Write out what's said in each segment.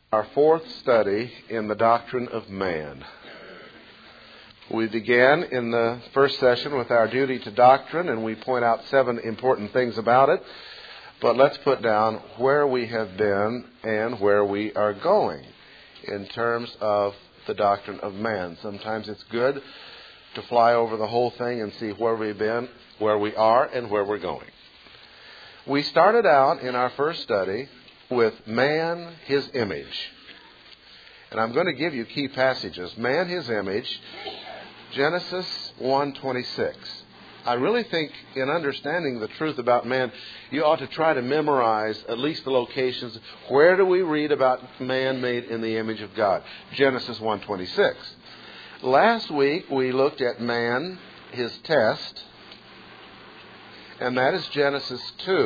Our fourth study in the doctrine of man. We began in the first session with our duty to doctrine, and we point out 7 important things about it. But let's put down where we have been and where we are going in terms of the doctrine of man. Sometimes it's good to fly over the whole thing and see where we've been, where we are, and where we're going. We started out in our first study with man, his image. And I'm going to give you key passages. Man, his image, Genesis 1:26. I really think in understanding the truth about man, you ought to try to memorize at least the locations. Where do we read about man made in the image of God? Genesis 1:26. Last week we looked at man, his test, and that is Genesis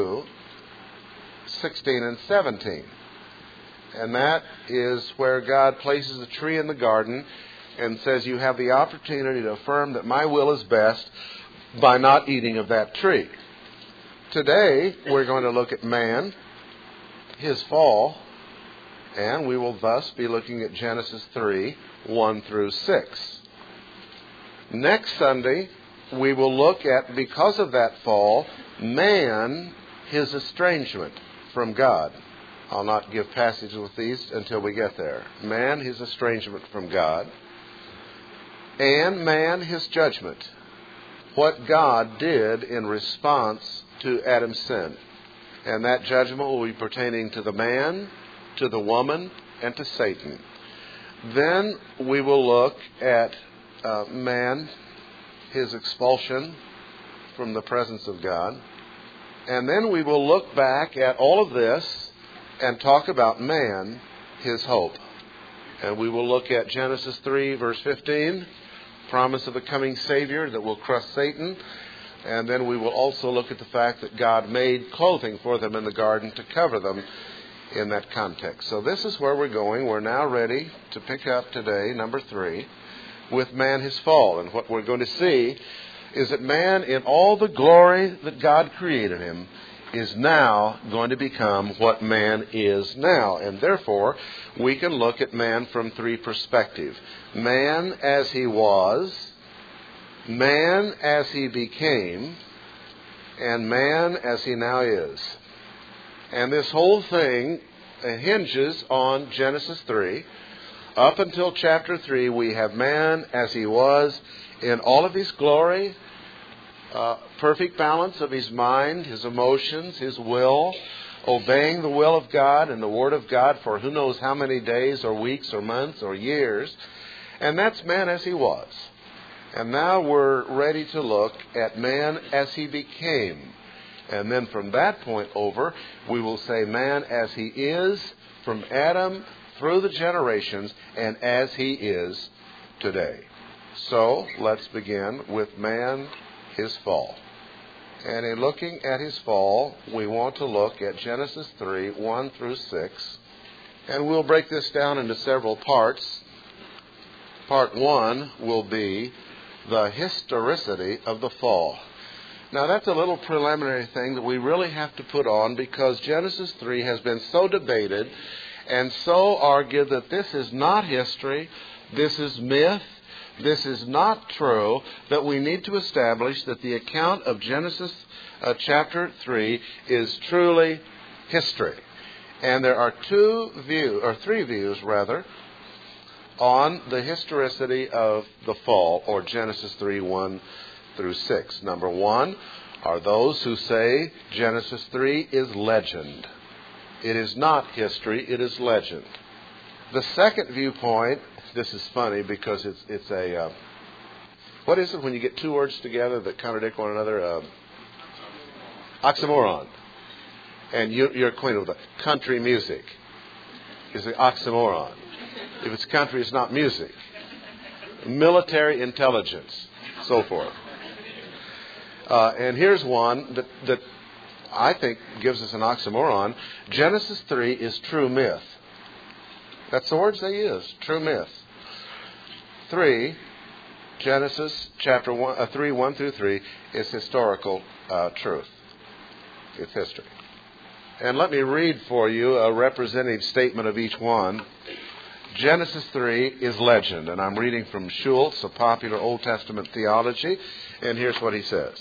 2:16 and 17. And that is where God places a tree in the garden and says, you have the opportunity to affirm that my will is best by not eating of that tree. Today, we're going to look at man, his fall, and we will thus be looking at Genesis 3:1 through 6. Next Sunday, we will look at, because of that fall, man, his estrangement from God. I'll not give passages with these until we get there. Man, his estrangement from God. And man, his judgment. What God did in response to Adam's sin. And that judgment will be pertaining to the man, to the woman, and to Satan. Then we will look at man, his expulsion from the presence of God. And then we will look back at all of this and talk about man, his hope. And we will look at Genesis 3, verse 15, promise of a coming Savior that will crush Satan. And then we will also look at the fact that God made clothing for them in the garden to cover them in that context. So this is where we're going. We're now ready to pick up today, number 3, with man, his fall. And what we're going to see is that man, in all the glory that God created him, is now going to become what man is now. And therefore, we can look at man from 3 perspectives. Man as he was, man as he became, and man as he now is. And this whole thing hinges on Genesis 3. Up until chapter 3, we have man as he was in all of his glory, perfect balance of his mind, his emotions, his will, obeying the will of God and the Word of God for who knows how many days or weeks or months or years. And that's man as he was. And now we're ready to look at man as he became. And then from that point over, we will say man as he is from Adam through the generations and as he is today. So let's begin with man, his fall. And in looking at his fall, we want to look at Genesis 3:1 through 6. And we'll break this down into several parts. Part 1 will be the historicity of the fall. Now that's a little preliminary thing that we really have to put on because Genesis 3 has been so debated and so argued that this is not history, this is myth, this is not true, that we need to establish that the account of Genesis chapter 3 is truly history. And there are 3 views on the historicity of the fall, or Genesis 3:1 through 6. Number 1 are those who say Genesis 3 is legend. It is not history, it is legend. The second viewpoint, this is funny because it's a, what is it when you get 2 words together that contradict one another? Oxymoron. And you're acquainted with it. Country music is the oxymoron. If it's country, it's not music. Military intelligence, so forth. And here's one that I think gives us an oxymoron. Genesis 3 is true myth. That's the words they use, true myth. 3, Genesis chapter 3:1 through 3 is historical truth. It's history. And let me read for you a representative statement of each one. Genesis 3 is legend, and I'm reading from Schultz, a popular Old Testament theology, and here's what he says.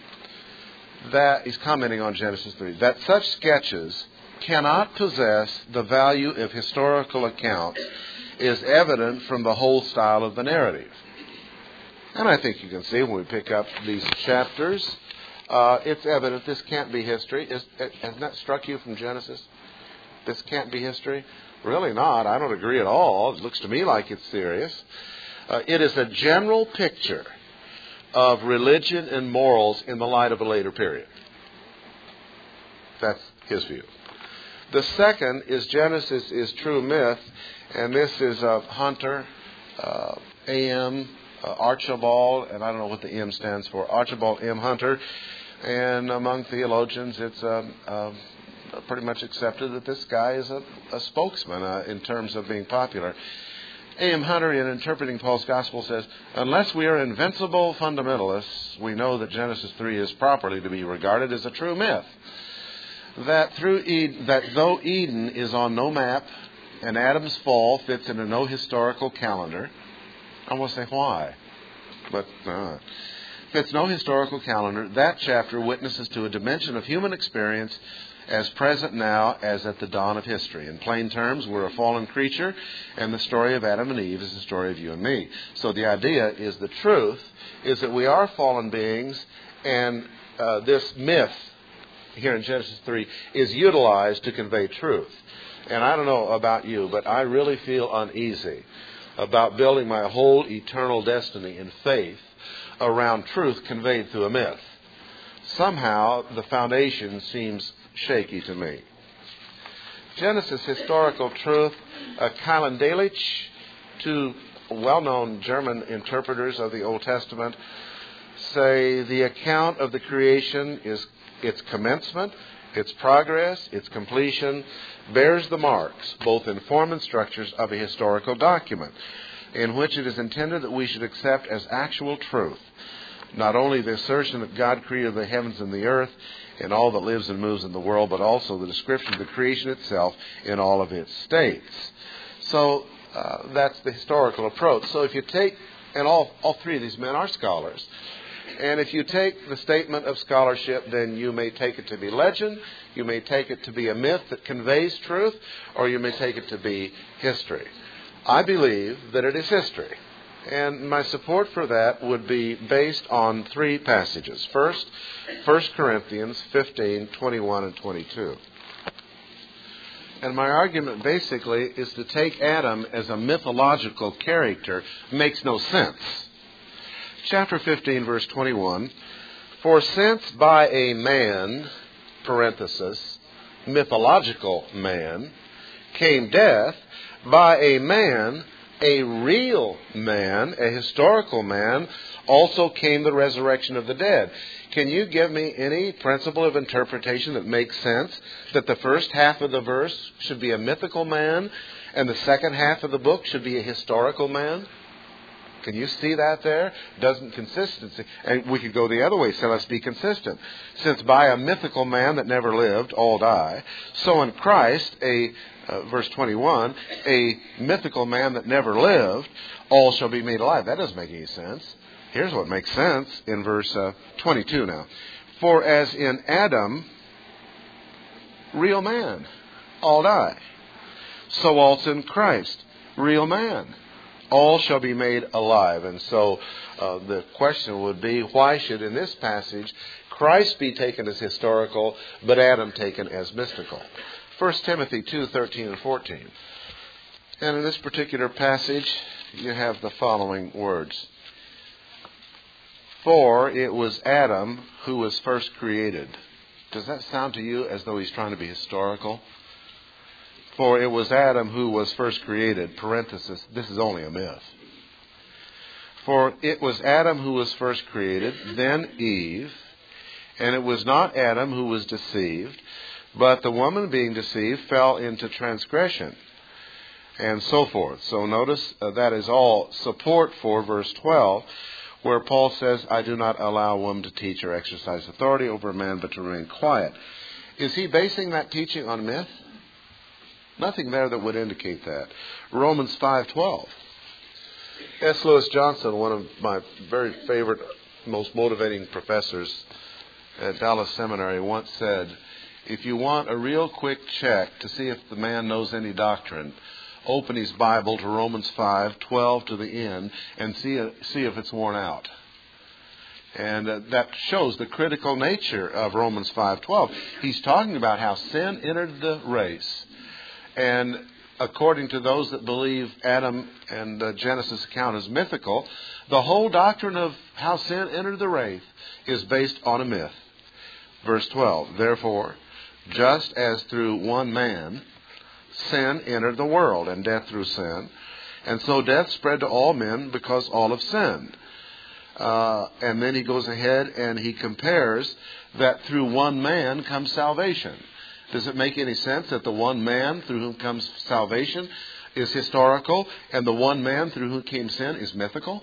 That he's commenting on Genesis 3, that such sketches cannot possess the value of historical accounts is evident from the whole style of the narrative. And I think you can see when we pick up these chapters, it's evident this can't be history. Hasn't that struck you from Genesis? This can't be history? Really not. I don't agree at all. It looks to me like it's serious. It is a general picture of religion and morals in the light of a later period. That's his view. The second is Genesis is true myth, and this is of Hunter, A.M., Archibald, and I don't know what the M stands for, Archibald M. Hunter. And among theologians, it's pretty much accepted that this guy is a spokesman in terms of being popular. A.M. Hunter, in interpreting Paul's Gospel, says, unless we are invincible fundamentalists, we know that Genesis 3 is properly to be regarded as a true myth. That though Eden is on no map and Adam's fall fits into no historical calendar, I want to say why, but fits no historical calendar, that chapter witnesses to a dimension of human experience as present now as at the dawn of history. In plain terms, we're a fallen creature, and the story of Adam and Eve is the story of you and me. So the idea is the truth is that we are fallen beings, and this myth here in Genesis 3 is utilized to convey truth. And I don't know about you, but I really feel uneasy about building my whole eternal destiny in faith around truth conveyed through a myth. Somehow the foundation seems shaky to me. Genesis historical truth, Kylan Delitzsch, two well-known German interpreters of the Old Testament, say the account of the creation is its commencement, its progress, its completion, bears the marks, both in form and structures, of a historical document, in which it is intended that we should accept as actual truth not only the assertion that God created the heavens and the earth and all that lives and moves in the world, but also the description of the creation itself in all of its states. So that's the historical approach. So if you take, and all three of these men are scholars, and if you take the statement of scholarship, then you may take it to be legend, you may take it to be a myth that conveys truth, or you may take it to be history. I believe that it is history. And my support for that would be based on three passages. First, 1 Corinthians 15, 21 and 22. And my argument basically is to take Adam as a mythological character makes no sense. Chapter 15, verse 21, for since by a man, parenthesis, mythological man, came death, by a man, a real man, a historical man, also came the resurrection of the dead. Can you give me any principle of interpretation that makes sense that the first half of the verse should be a mythical man and the second half of the book should be a historical man? Can you see that there? Doesn't consistency. And we could go the other way, so let's be consistent. Since by a mythical man that never lived, all die, so in Christ, verse 21, a mythical man that never lived, all shall be made alive. That doesn't make any sense. Here's what makes sense in verse 22 now. For as in Adam, real man, all die. So also in Christ, real man, all shall be made alive. And so the question would be, why should in this passage Christ be taken as historical, but Adam taken as mystical? 1 Timothy 2, 13 and 14. And in this particular passage, you have the following words. For it was Adam who was first created. Does that sound to you as though he's trying to be historical? For it was Adam who was first created, parenthesis, this is only a myth. For it was Adam who was first created, then Eve, and it was not Adam who was deceived, but the woman being deceived fell into transgression, and so forth. So notice that is all support for verse 12, where Paul says, I do not allow a woman to teach or exercise authority over a man, but to remain quiet. Is he basing that teaching on myth? Nothing there that would indicate that. Romans 5:12. S. Lewis Johnson, one of my very favorite, most motivating professors at Dallas Seminary, once said, if you want a real quick check to see if the man knows any doctrine, open his Bible to Romans 5:12 to the end and see if it's worn out. And that shows the critical nature of Romans 5:12. He's talking about how sin entered the race. And according to those that believe Adam and Genesis account is mythical, the whole doctrine of how sin entered the race is based on a myth. Verse 12, therefore, just as through one man sin entered the world, and death through sin, and so death spread to all men because all have sinned. And then he goes ahead and he compares that through one man comes salvation. Does it make any sense that the one man through whom comes salvation is historical and the one man through whom came sin is mythical?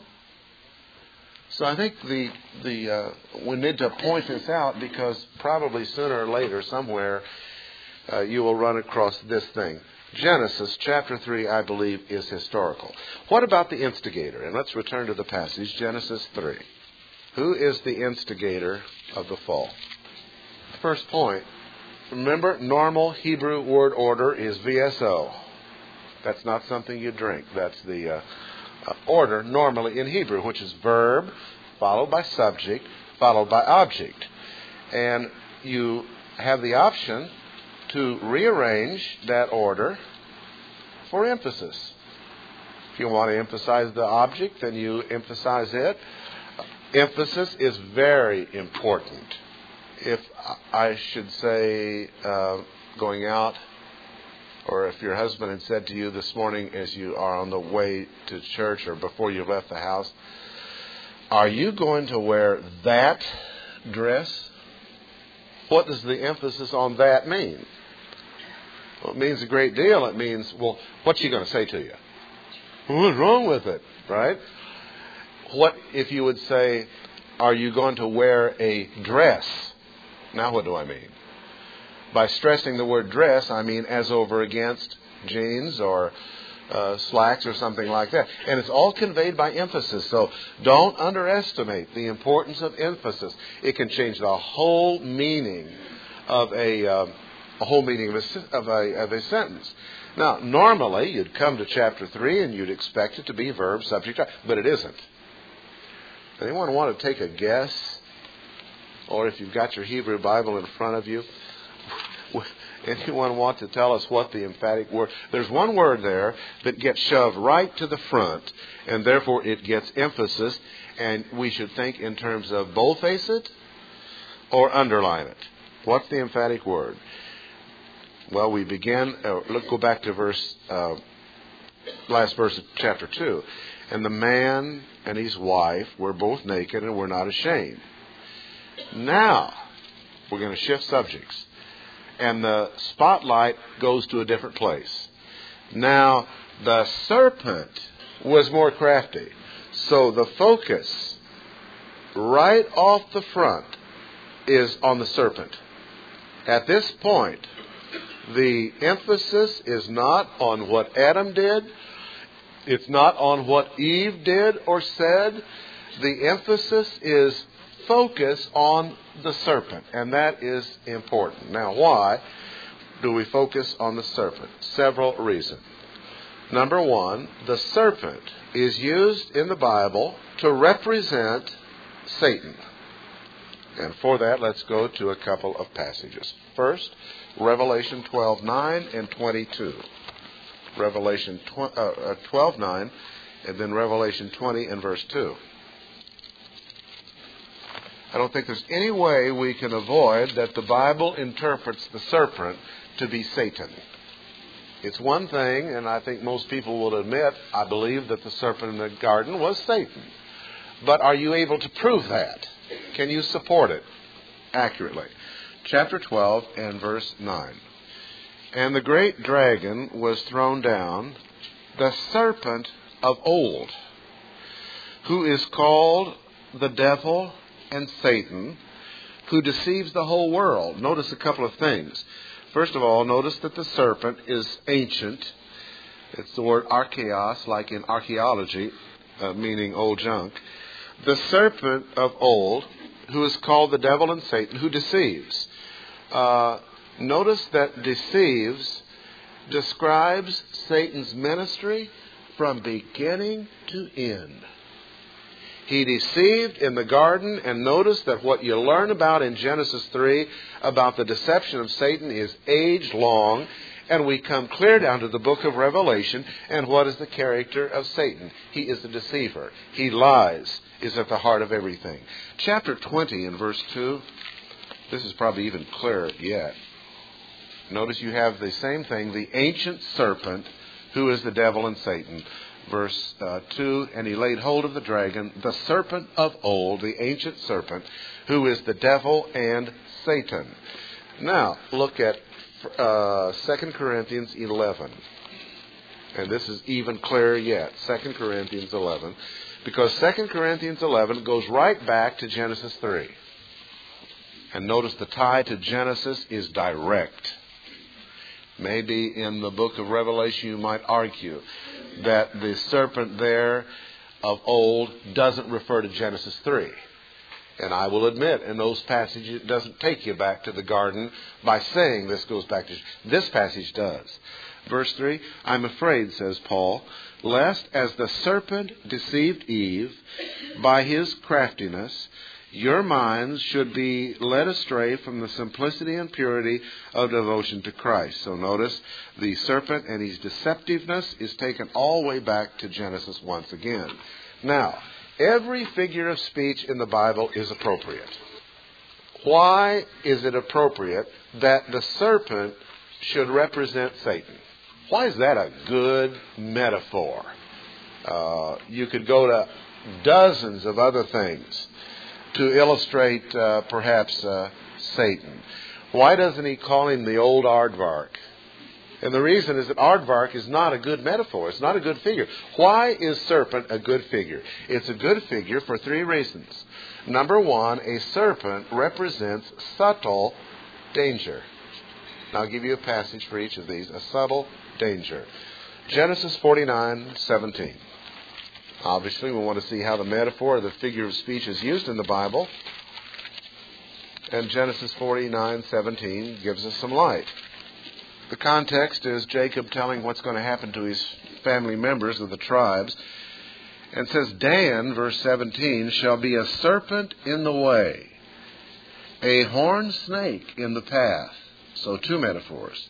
So I think we need to point this out, because probably sooner or later somewhere you will run across this thing. Genesis chapter 3, I believe, is historical. What about the instigator? And let's return to the passage, Genesis 3. Who is the instigator of the fall? First point, remember, normal Hebrew word order is VSO. That's not something you drink. That's the order normally in Hebrew, which is verb, followed by subject, followed by object. And you have the option to rearrange that order for emphasis. If you want to emphasize the object, then you emphasize it. Emphasis is very important. If I should say, going out, or if your husband had said to you this morning as you are on the way to church or before you left the house, are you going to wear that dress? What does the emphasis on that mean? Well, it means a great deal. It means, well, what's she going to say to you? What's wrong with it, right? What if you would say, are you going to wear a dress? Now what do I mean? By stressing the word dress, I mean as over against jeans or slacks or something like that. And it's all conveyed by emphasis. So don't underestimate the importance of emphasis. It can change the whole meaning of a sentence. Now, normally you'd come to chapter 3 and you'd expect it to be verb, subject, but it isn't. Anyone want to take a guess? Or if you've got your Hebrew Bible in front of you, anyone want to tell us what the emphatic word? There's one word there that gets shoved right to the front, and therefore it gets emphasis, and we should think in terms of boldface it or underline it. What's the emphatic word? Well, we begin, let's go back to last verse of chapter 2. And the man and his wife were both naked and were not ashamed. Now, we're going to shift subjects. And the spotlight goes to a different place. Now, the serpent was more crafty. So the focus right off the front is on the serpent. At this point, the emphasis is not on what Adam did. It's not on what Eve did or said. The emphasis is focus on the serpent, and that is important. Now, why do we focus on the serpent? Several reasons. Number one, the serpent is used in the Bible to represent Satan. And for that, let's go to a couple of passages. First, Revelation 12:9 and 22. Revelation 12:9 and then Revelation 20 and verse 2. I don't think there's any way we can avoid that the Bible interprets the serpent to be Satan. It's one thing, and I think most people will admit, I believe that the serpent in the garden was Satan. But are you able to prove that? Can you support it accurately? Chapter 12 and verse 9. And the great dragon was thrown down, the serpent of old, who is called the devil and Satan, who deceives the whole world. Notice a couple of things. First of all, notice that the serpent is ancient. It's the word archaeos, like in archaeology, meaning old junk. The serpent of old, who is called the devil and Satan, who deceives. Notice that deceives describes Satan's ministry from beginning to end. He deceived in the garden, and notice that what you learn about in Genesis 3 about the deception of Satan is age-long, and we come clear down to the book of Revelation, and what is the character of Satan? He is a deceiver. He lies, is at the heart of everything. Chapter 20 in verse 2, this is probably even clearer yet. Notice you have the same thing, the ancient serpent, who is the devil and Satan. Verse 2, and he laid hold of the dragon, the serpent of old, the ancient serpent, who is the devil and Satan. Now, look at 2 Corinthians 11. And this is even clearer yet, 2 Corinthians 11. Because 2 Corinthians 11 goes right back to Genesis 3. And notice the tie to Genesis is direct. Maybe in the book of Revelation you might argue that the serpent there of old doesn't refer to Genesis 3. And I will admit, in those passages, it doesn't take you back to the garden by saying this goes back to... This passage does. Verse 3, I'm afraid, says Paul, lest as the serpent deceived Eve by his craftiness, your minds should be led astray from the simplicity and purity of devotion to Christ. So notice, the serpent and his deceptiveness is taken all the way back to Genesis once again. Now, every figure of speech in the Bible is appropriate. Why is it appropriate that the serpent should represent Satan? Why is that a good metaphor? You could go to dozens of other things to illustrate perhaps Satan. Why doesn't he call him the old aardvark? And the reason is that aardvark is not a good metaphor. It's not a good figure. Why is serpent a good figure? It's a good figure for three reasons. Number one, a serpent represents subtle danger. Now I'll give you a passage for each of these. A subtle danger. Genesis 49:17. Obviously, we want to see how the metaphor or the figure of speech is used in the Bible. And Genesis 49:17 gives us some light. The context is Jacob telling what's going to happen to his family members of the tribes. And says, Dan, verse 17, shall be a serpent in the way, a horned snake in the path. So two metaphors.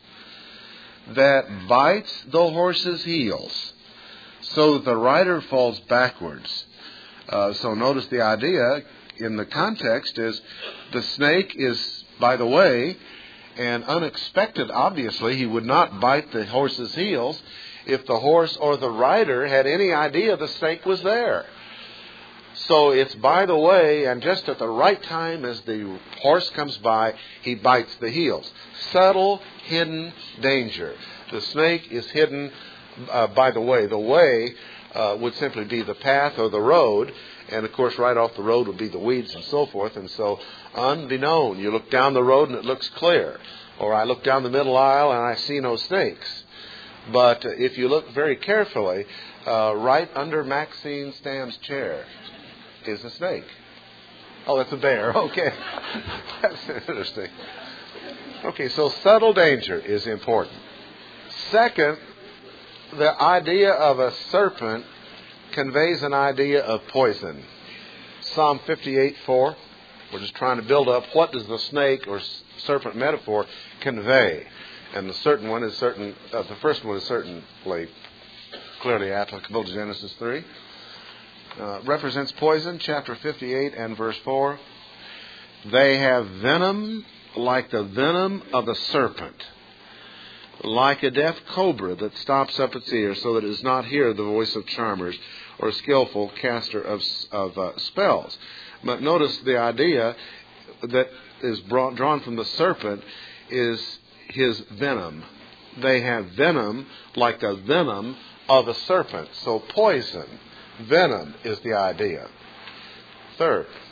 That bites the horse's heels, so that the rider falls backwards. So notice the idea in the context is the snake is by the way, and unexpected, obviously. He would not bite the horse's heels if the horse or the rider had any idea the snake was there. So it's by the way, and just at the right time as the horse comes by, he bites the heels. Subtle, hidden danger. The snake is hidden by the way. The way would simply be the path or the road, and of course right off the road would be the weeds and so forth. And so unbeknown, you look down the road and it looks clear. Or I look down the middle aisle and I see no snakes. But if you look very carefully, right under Maxine Stam's chair is a snake. Oh, that's a bear. Okay. That's interesting. Okay, so subtle danger is important. Second, the idea of a serpent conveys an idea of poison. Psalm 58:4. We're just trying to build up what does the snake or serpent metaphor convey. And the first one is certainly clearly applicable to Genesis 3. Represents poison, chapter 58 and verse 4. They have venom like the venom of a serpent, like a deaf cobra that stops up its ear so that it does not hear the voice of charmers or skillful caster of spells. But notice the idea that is drawn from the serpent is his venom. They have venom like the venom of a serpent. So poison, venom is the idea. Third,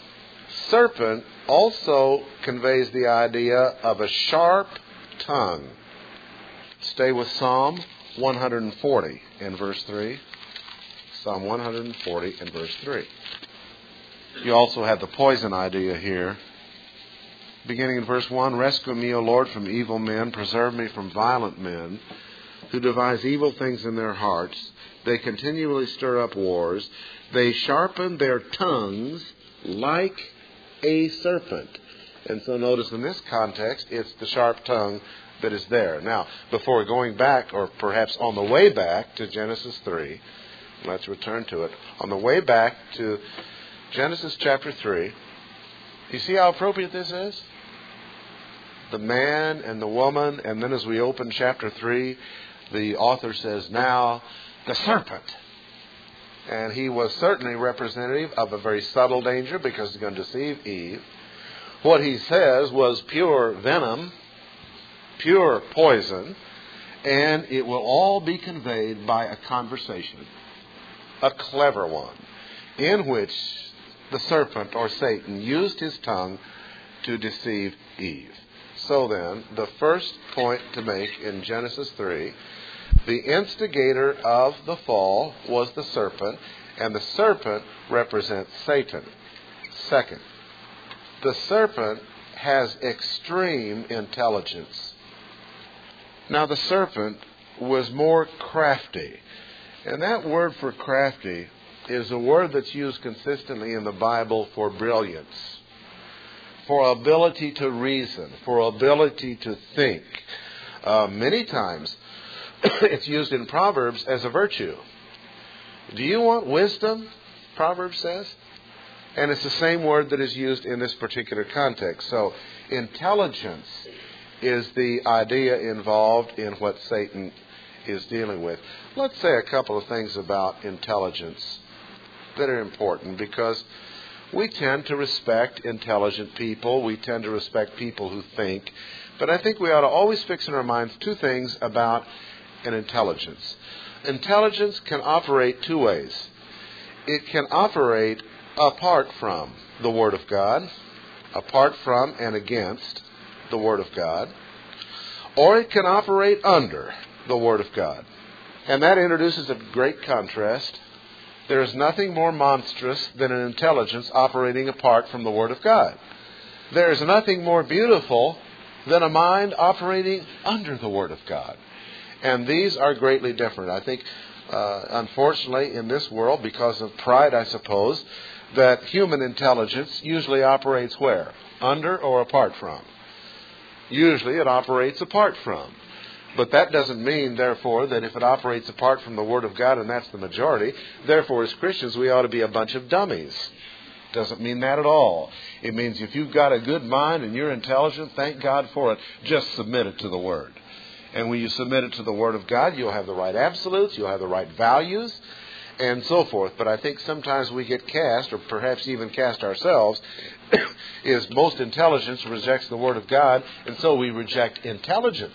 serpent also conveys the idea of a sharp tongue. Stay with Psalm 140 and verse 3. Psalm 140 and verse 3. You also have the poison idea here. Beginning in verse 1, rescue me, O Lord, from evil men. Preserve me from violent men who devise evil things in their hearts. They continually stir up wars. They sharpen their tongues like a serpent. And so notice in this context, it's the sharp tongue that is there. Now, before going back, or perhaps on the way back to Genesis 3, let's return to it. On the way back to Genesis chapter 3, you see how appropriate this is? The man and the woman, and then as we open chapter 3, the author says, now the serpent. And he was certainly representative of a very subtle danger because he's going to deceive Eve. What he says was pure venom, pure poison, and it will all be conveyed by a conversation, a clever one, in which the serpent or Satan used his tongue to deceive Eve. So then, the first point to make in Genesis 3, the instigator of the fall was the serpent, and the serpent represents Satan. Second, the serpent has extreme intelligence. Now, the serpent was more crafty. And that word for crafty is a word that's used consistently in the Bible for brilliance, for ability to reason, for ability to think. Many times, it's used in Proverbs as a virtue. Do you want wisdom? Proverbs says. And it's the same word that is used in this particular context. So, intelligence is the idea involved in what Satan is dealing with. Let's say a couple of things about intelligence that are important, because we tend to respect intelligent people. We tend to respect people who think. But I think we ought to always fix in our minds two things about an intelligence. Intelligence can operate two ways. It can operate apart from the Word of God, apart from and against the Word of God, or it can operate under the Word of God. And that introduces a great contrast. There is nothing more monstrous than an intelligence operating apart from the Word of God. There is nothing more beautiful than a mind operating under the Word of God. And these are greatly different. I think, unfortunately, in this world, because of pride, I suppose, that human intelligence usually operates where? Under or apart from? Usually it operates apart from. But that doesn't mean, therefore, that if it operates apart from the Word of God, and that's the majority, therefore, as Christians, we ought to be a bunch of dummies. Doesn't mean that at all. It means if you've got a good mind and you're intelligent, thank God for it. Just submit it to the Word. And when you submit it to the Word of God, you'll have the right absolutes, you'll have the right values, and so forth. But I think sometimes we get cast, or perhaps even cast ourselves, is most intelligence rejects the Word of God, and so we reject intelligence.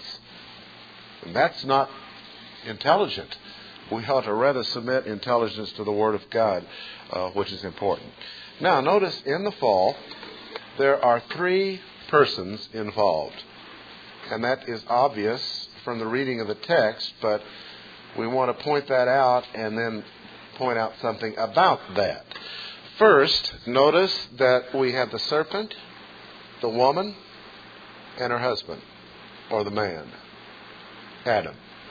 And that's not intelligent. We ought to rather submit intelligence to the Word of God, which is important. Now, notice in the fall, there are three persons involved. And that is obvious from the reading of the text, but we want to point that out and then point out something about that. First, notice that we have the serpent, the woman, and her husband, or the man, Adam.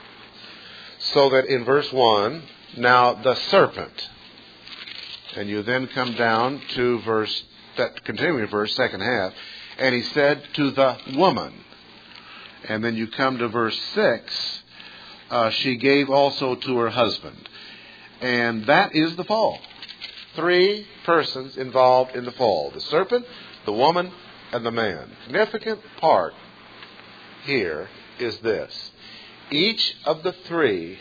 So that in verse 1, now the serpent, and you then come down to that continuing verse, second half, and he said to the woman. And then you come to verse 6, she gave also to her husband. And that is the fall. Three persons involved in the fall. The serpent, the woman, and the man. Significant part here is this. Each of the three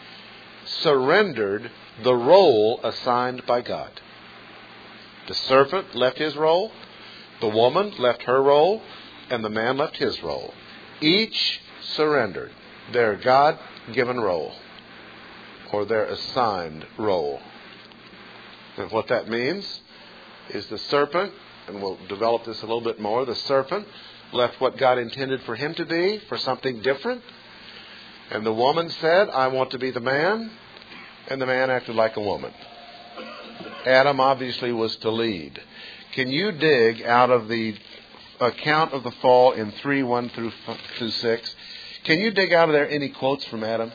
surrendered the role assigned by God. The serpent left his role, the woman left her role, and the man left his role. Each surrendered their God-given role, or their assigned role. And what that means is the serpent and we'll develop this a little bit more, the serpent left what God intended for him to be for something different. And the woman said, I want to be the man. And the man acted like a woman. Adam obviously was to lead. Can you dig out of the account of the fall in 3:1 through 6? Can you dig out of there any quotes from Adam?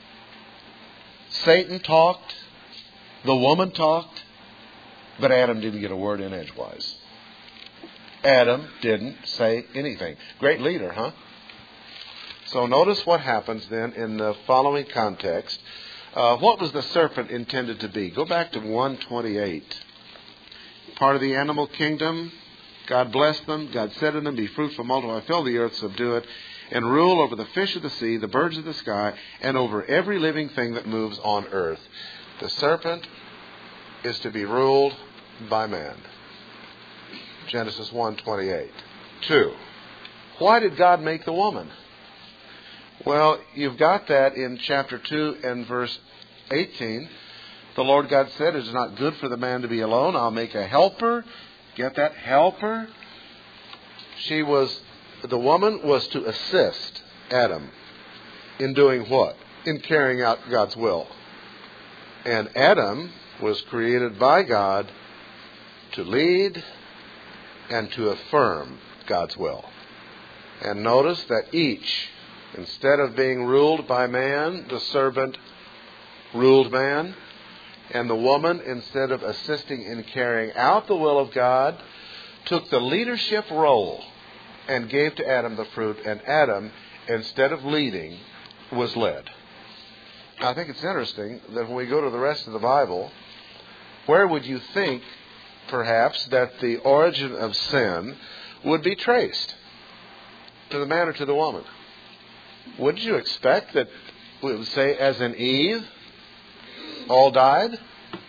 Satan talked. The woman talked. But Adam didn't get a word in edgewise. Adam didn't say anything. Great leader, huh? So notice what happens then in the following context. What was the serpent intended to be? Go back to 1:28. Part of the animal kingdom. God blessed them. God said to them, be fruitful, multiply, fill the earth, subdue it, and rule over the fish of the sea, the birds of the sky, and over every living thing that moves on earth. The serpent is to be ruled by man. Genesis 1:28. 2. Why did God make the woman? Well, you've got that in chapter 2 and verse 18. The Lord God said, it is not good for the man to be alone. I'll make a helper. Get that? Helper. The woman was to assist Adam in doing what? In carrying out God's will. And Adam was created by God to lead and to affirm God's will. And notice that each, instead of being ruled by man, the serpent ruled man. And the woman, instead of assisting in carrying out the will of God, took the leadership role and gave to Adam the fruit. And Adam, instead of leading, was led. I think it's interesting that when we go to the rest of the Bible, where would you think, perhaps, that the origin of sin would be traced? To the man or to the woman? Wouldn't you expect that we would say, as in Eve, all died?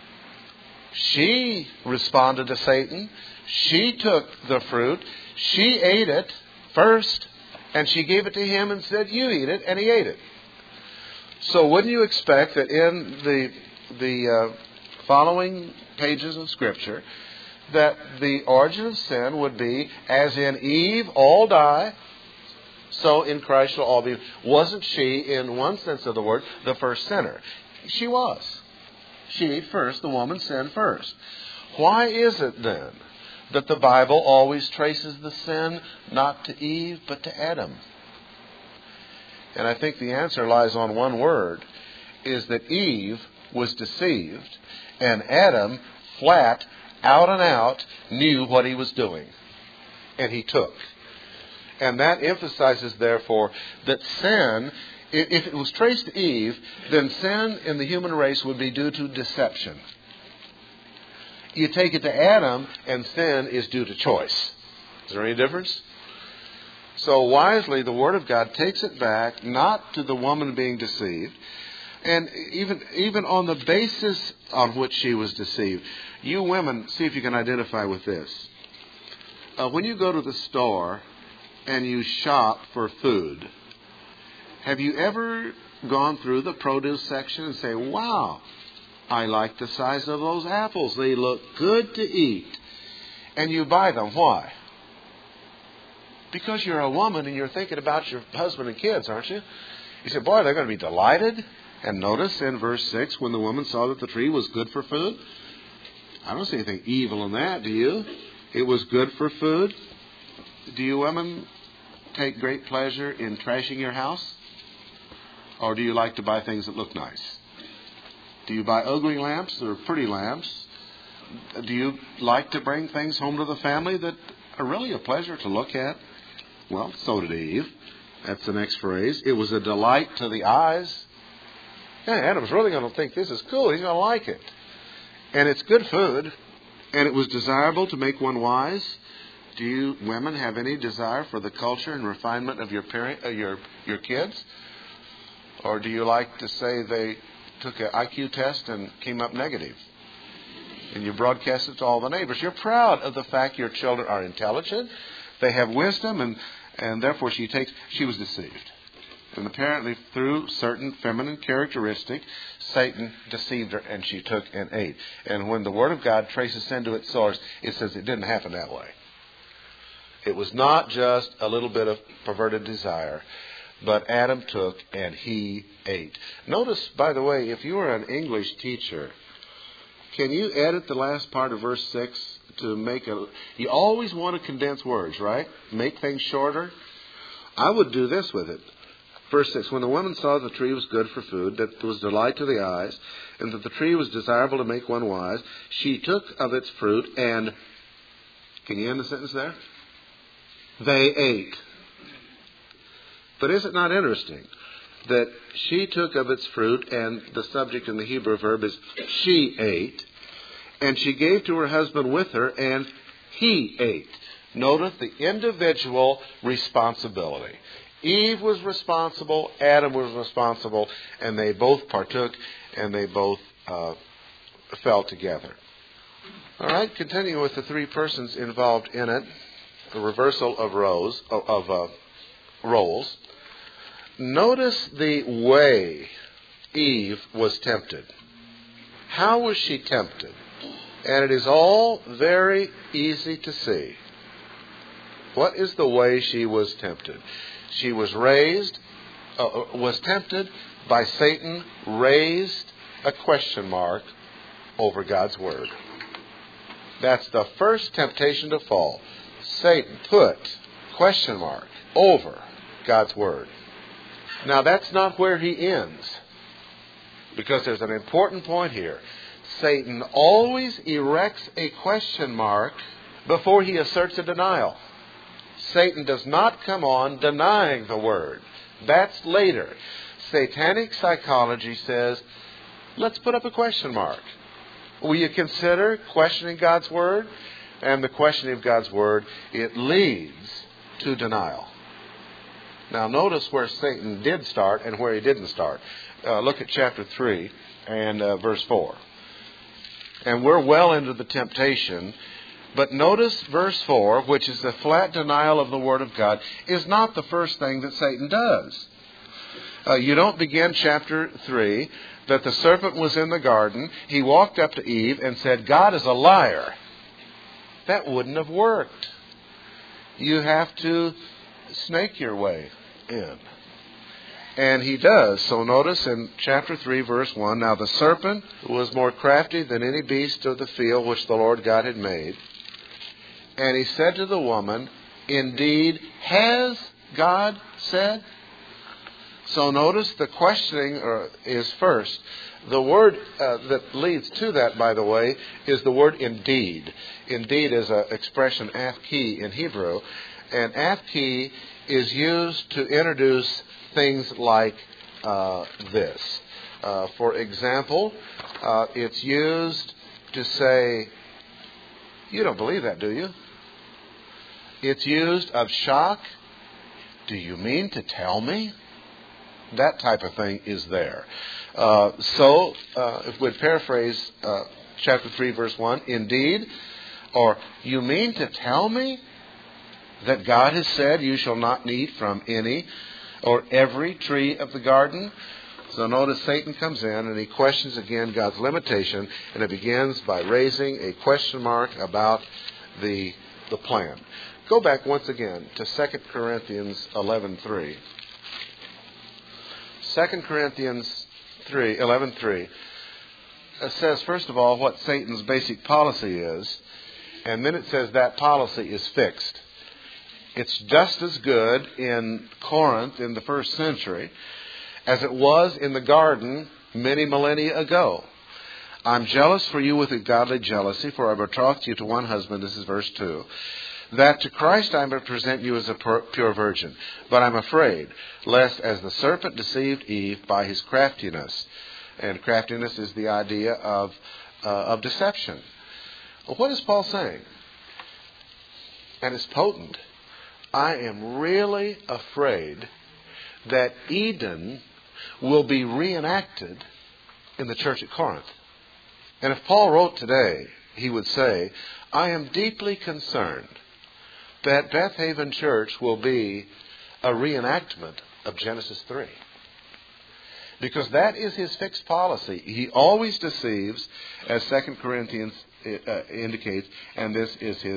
She responded to Satan. She took the fruit. She ate it first, and she gave it to him and said, you eat it, and he ate it. So wouldn't you expect that in the following pages of Scripture, that the origin of sin would be, as in Eve, all die, so in Christ shall all be. Wasn't she, in one sense of the word, the first sinner? She was. She first, the woman sinned first. Why is it then that the Bible always traces the sin not to Eve but to Adam? And I think the answer lies on one word, is that Eve was deceived and Adam flat, out and out, knew what he was doing. And he took. And that emphasizes, therefore, that sin, if it was traced to Eve, then sin in the human race would be due to deception. You take it to Adam, and sin is due to choice. Is there any difference? So wisely, the Word of God takes it back, not to the woman being deceived, and even on the basis on which she was deceived. You women, see if you can identify with this. When you go to the store and you shop for food, have you ever gone through the produce section and say, wow, I like the size of those apples. They look good to eat. And you buy them. Why? Because you're a woman and you're thinking about your husband and kids, aren't you? You say, boy, they're going to be delighted. And notice in verse 6, when the woman saw that the tree was good for food. I don't see anything evil in that, do you? It was good for food. Do you women take great pleasure in trashing your house? Or do you like to buy things that look nice? Do you buy ugly lamps or pretty lamps? Do you like to bring things home to the family that are really a pleasure to look at? Well, so did Eve. That's the next phrase. It was a delight to the eyes. Yeah, Adam's really going to think this is cool. He's going to like it. And it's good food. And it was desirable to make one wise. Do you women have any desire for the culture and refinement of your kids? Or do you like to say they took an IQ test and came up negative? And you broadcast it to all the neighbors. You're proud of the fact your children are intelligent. They have wisdom, and therefore she was deceived. And apparently through certain feminine characteristics, Satan deceived her and she took and ate. And when the Word of God traces sin to its source, it says it didn't happen that way. It was not just a little bit of perverted desire, but Adam took and he ate. Notice, by the way, if you were an English teacher, can you edit the last part of verse 6 to make you always want to condense words, right? Make things shorter. I would do this with it. Verse 6, when the woman saw the tree was good for food, that it was delight to the eyes, and that the tree was desirable to make one wise, she took of its fruit and, can you end the sentence there? They ate. But is it not interesting that she took of its fruit, and the subject in the Hebrew verb is she ate, and she gave to her husband with her, and he ate. Notice the individual responsibility. Eve was responsible, Adam was responsible, and they both partook, and they both fell together. All right, continuing with the three persons involved in it, the reversal of roles. Notice the way Eve was tempted. How was she tempted? And it is all very easy to see. What is the way she was tempted? She was tempted by Satan, raised a question mark over God's Word. That's the first temptation to fall. Satan put question mark over God's Word. Now that's not where he ends, because there's an important point here. Satan always erects a question mark before he asserts a denial. Satan does not come on denying the Word. That's later. Satanic psychology says, let's put up a question mark. Will you consider questioning God's Word? And the questioning of God's Word, it leads to denial. Now notice where Satan did start and where he didn't start. Look at chapter 3 and verse 4. And we're well into the temptation. But notice verse 4, which is the flat denial of the Word of God, is not the first thing that Satan does. You don't begin chapter 3 that the serpent was in the garden. He walked up to Eve and said, God is a liar. That wouldn't have worked. You have to snake your way in. And he does. So notice in chapter 3, verse 1, now the serpent was more crafty than any beast of the field which the Lord God had made. And he said to the woman, indeed, has God said? So notice the questioning is first. The word that leads to that, by the way, is the word indeed. Indeed is an expression, afki, in Hebrew. And afki is used to introduce things like this. For example, it's used to say, you don't believe that, do you? It's used of shock. Do you mean to tell me? That type of thing is there. So, if we'd paraphrase chapter 3, verse 1, indeed, or you mean to tell me that God has said you shall not eat from any or every tree of the garden? So notice Satan comes in and he questions again God's limitation, and it begins by raising a question mark about the plan. Go back once again to 2 Corinthians 11:3. 2 Corinthians 11:3 says, first of all, what Satan's basic policy is, and then it says that policy is fixed. It's just as good in Corinth in the first century as it was in the garden many millennia ago. I'm jealous for you with a godly jealousy, for I betrothed you to one husband, this is verse 2, that to Christ I may present you as a pure virgin. But I'm afraid, lest as the serpent deceived Eve by his craftiness, and craftiness is the idea of deception. Well, what is Paul saying? And it's potent. I am really afraid that Eden will be reenacted in the church at Corinth. And if Paul wrote today, he would say, I am deeply concerned that Beth Haven Church will be a reenactment of Genesis 3. Because that is his fixed policy. He always deceives, as 2 Corinthians indicates, and this is his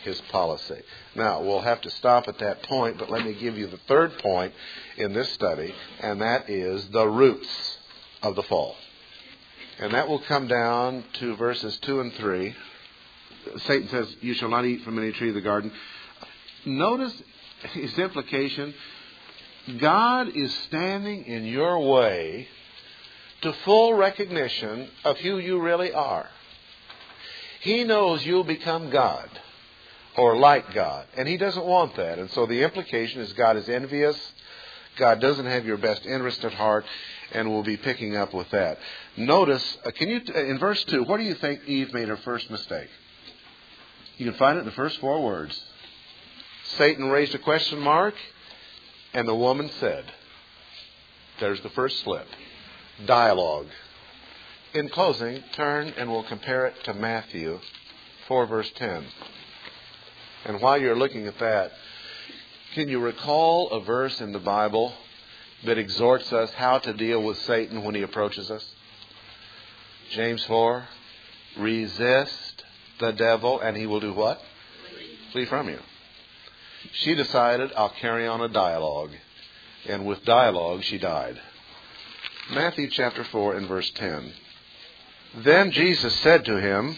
his policy. Now, we'll have to stop at that point, but let me give you the third point in this study, and that is the roots of the fall. And that will come down to verses 2 and 3. Satan says, you shall not eat from any tree of the garden. Notice his implication. God is standing in your way to full recognition of who you really are. He knows you'll become God or like God, and he doesn't want that. And so the implication is God is envious. God doesn't have your best interest at heart, and we'll be picking up with that. Notice, in verse 2, what do you think Eve made her first mistake? You can find it in the first 4 words. Satan raised a question mark, and the woman said. There's the first slip. Dialogue. In closing, turn and we'll compare it to Matthew 4 verse 10. And while you're looking at that, can you recall a verse in the Bible that exhorts us how to deal with Satan when he approaches us? James 4, resist the devil and he will do what? Flee from you. She decided, I'll carry on a dialogue. And with dialogue, she died. Matthew chapter 4 and verse 10. Then Jesus said to him,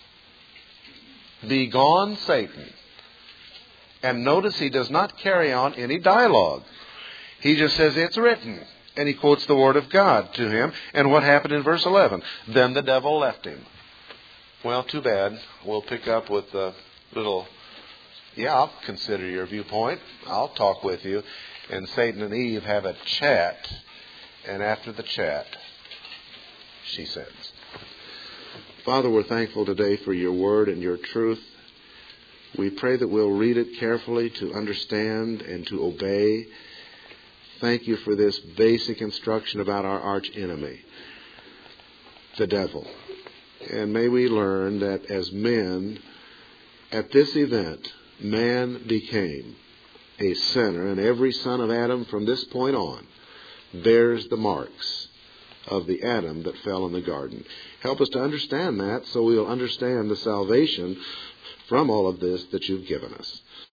Begone, Satan. And notice he does not carry on any dialogue. He just says, it's written. And he quotes the word of God to him. And what happened in verse 11? Then the devil left him. Well, too bad. We'll pick up with a little... Yeah, I'll consider your viewpoint. I'll talk with you. And Satan and Eve have a chat. And after the chat, she sins. Father, we're thankful today for your word and your truth. We pray that we'll read it carefully to understand and to obey. Thank you for this basic instruction about our arch enemy, the devil. And may we learn that as men, at this event, man became a sinner, and every son of Adam from this point on bears the marks of the Adam that fell in the garden. Help us to understand that so we'll understand the salvation from all of this that you've given us.